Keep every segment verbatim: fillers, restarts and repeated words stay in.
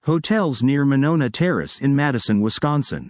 Hotels near Monona Terrace in Madison, Wisconsin.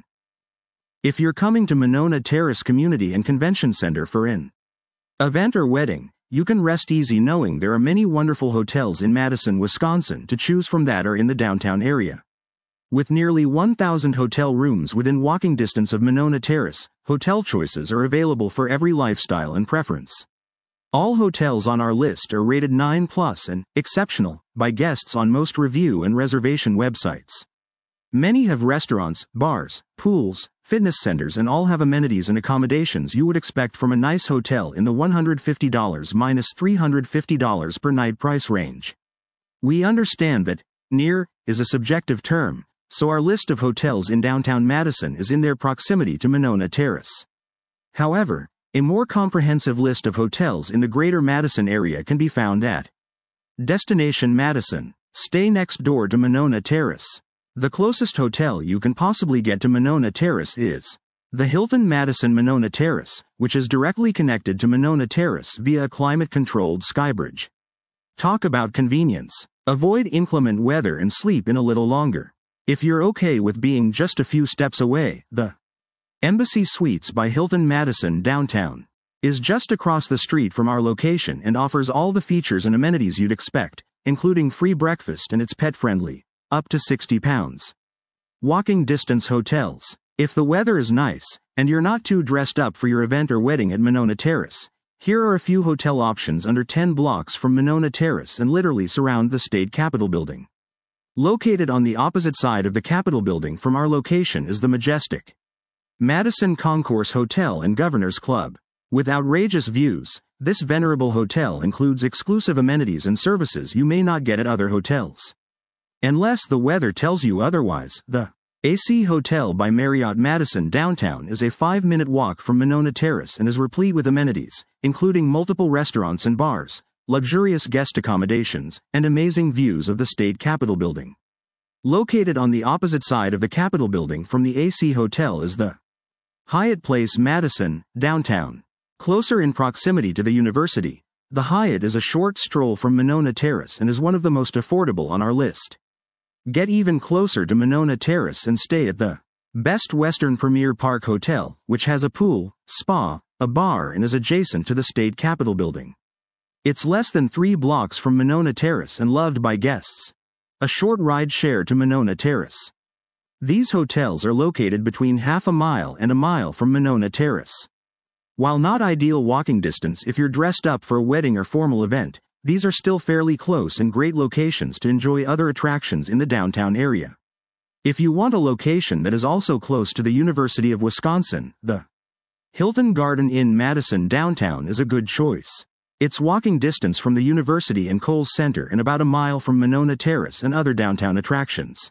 If you're coming to Monona Terrace Community and Convention Center for an event or wedding, you can rest easy knowing there are many wonderful hotels in Madison, Wisconsin to choose from that are in the downtown area. With nearly one thousand hotel rooms within walking distance of Monona Terrace, hotel choices are available for every lifestyle and preference. All hotels on our list are rated nine plus and exceptional by guests on most review and reservation websites. Many have restaurants, bars, pools, fitness centers, and all have amenities and accommodations you would expect from a nice hotel in the one hundred fifty dollars to three hundred fifty dollars per night price range. We understand that near is a subjective term, so our list of hotels in downtown Madison is in their proximity to Monona Terrace. However, a more comprehensive list of hotels in the greater Madison area can be found at Destination Madison. Stay next door to Monona Terrace. The closest hotel you can possibly get to Monona Terrace is the Hilton Madison Monona Terrace, which is directly connected to Monona Terrace via a climate-controlled skybridge. Talk about convenience. Avoid inclement weather and sleep in a little longer. If you're okay with being just a few steps away, the Embassy Suites by Hilton Madison Downtown is just across the street from our location and offers all the features and amenities you'd expect, including free breakfast and it's pet-friendly, up to sixty pounds. Walking distance hotels. If the weather is nice, and you're not too dressed up for your event or wedding at Monona Terrace, here are a few hotel options under ten blocks from Monona Terrace and literally surround the State Capitol Building. Located on the opposite side of the Capitol Building from our location is the majestic Madison Concourse Hotel and Governor's Club. With outrageous views, this venerable hotel includes exclusive amenities and services you may not get at other hotels. Unless the weather tells you otherwise, the A C Hotel by Marriott Madison Downtown is a five-minute walk from Monona Terrace and is replete with amenities, including multiple restaurants and bars, luxurious guest accommodations, and amazing views of the State Capitol Building. Located on the opposite side of the Capitol Building from the A C Hotel is the Hyatt Place Madison Downtown. Closer in proximity to the university, the Hyatt is a short stroll from Monona Terrace and is one of the most affordable on our list. Get even closer to Monona Terrace and stay at the Best Western Premier Park Hotel, which has a pool, spa, a bar and is adjacent to the State Capitol Building. It's less than three blocks from Monona Terrace and loved by guests. A short ride share to Monona Terrace. These hotels are located between half a mile and a mile from Monona Terrace. While not ideal walking distance if you're dressed up for a wedding or formal event, these are still fairly close and great locations to enjoy other attractions in the downtown area. If you want a location that is also close to the University of Wisconsin, the Hilton Garden Inn Madison Downtown is a good choice. It's walking distance from the university and Kohl's Center and about a mile from Monona Terrace and other downtown attractions.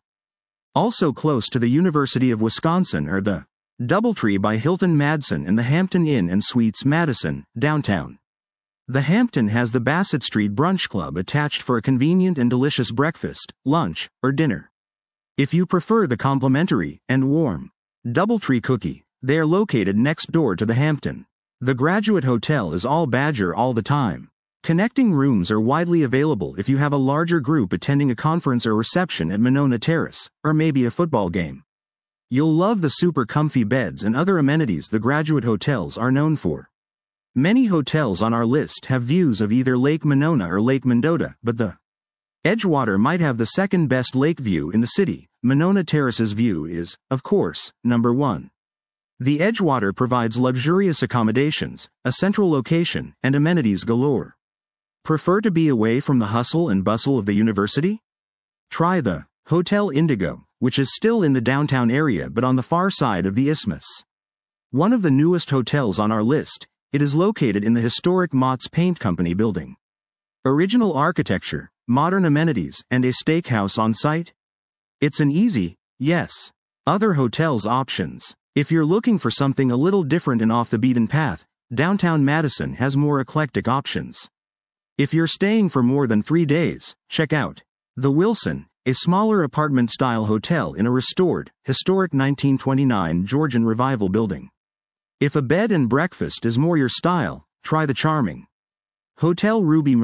Also close to the University of Wisconsin are the Doubletree by Hilton Madison and the Hampton Inn and Suites Madison Downtown. The Hampton has the Bassett Street Brunch Club attached for a convenient and delicious breakfast, lunch, or dinner. If you prefer the complimentary and warm Doubletree cookie, they are located next door to the Hampton. The Graduate Hotel is all Badger all the time. Connecting rooms are widely available if you have a larger group attending a conference or reception at Monona Terrace, or maybe a football game. You'll love the super comfy beds and other amenities the Graduate Hotels are known for. Many hotels on our list have views of either Lake Monona or Lake Mendota, but the Edgewater might have the second best lake view in the city. Monona Terrace's view is, of course, number one. The Edgewater provides luxurious accommodations, a central location, and amenities galore. Prefer to be away from the hustle and bustle of the university? Try the Hotel Indigo, which is still in the downtown area but on the far side of the isthmus. One of the newest hotels on our list, it is located in the historic Mott's Paint Company building. Original architecture, modern amenities, and a steakhouse on site? It's an easy, yes. Other hotels options. If you're looking for something a little different and off the beaten path, downtown Madison has more eclectic options. If you're staying for more than three days, check out the Wilson, a smaller apartment-style hotel in a restored, historic nineteen twenty-nine Georgian Revival building. If a bed and breakfast is more your style, try the charming Hotel Ruby Marie,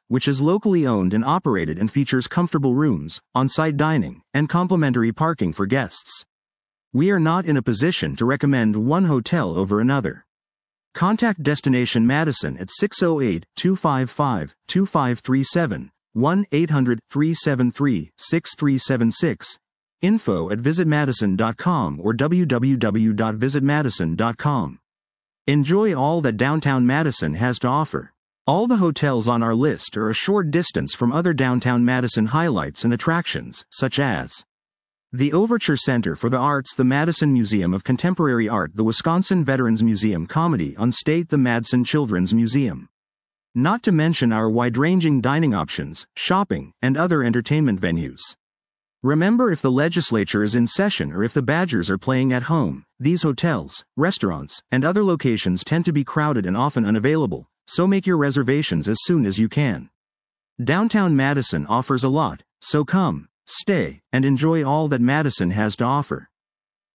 which is locally owned and operated and features comfortable rooms, on-site dining, and complimentary parking for guests. We are not in a position to recommend one hotel over another. Contact Destination Madison at six oh eight, two five five, two five three seven, one eight hundred, three seven three, six three seven six, info at visit madison dot com or w w w dot visit madison dot com. Enjoy all that downtown Madison has to offer. All the hotels on our list are a short distance from other downtown Madison highlights and attractions, such as the Overture Center for the Arts, the Madison Museum of Contemporary Art, the Wisconsin Veterans Museum Comedy on State, the Madison Children's Museum. Not to mention our wide-ranging dining options, shopping, and other entertainment venues. Remember, if the legislature is in session or if the Badgers are playing at home, these hotels, restaurants, and other locations tend to be crowded and often unavailable, so make your reservations as soon as you can. Downtown Madison offers a lot, so come, stay, and enjoy all that Madison has to offer.